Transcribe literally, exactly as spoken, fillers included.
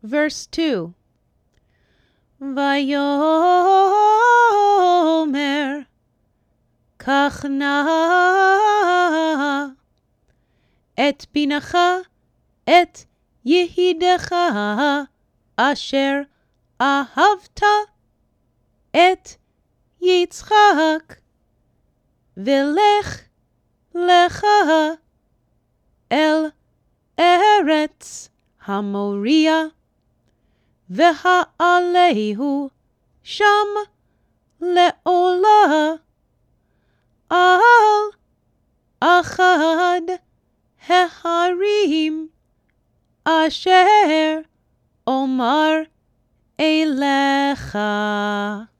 Verse two. Vayomer קח נא את בנך את יחידך אשר אהבת את יצחק ולך לך אל ארץ המוריה והעלהו שם לעולה על אחד ההרים אשר אומר אליך.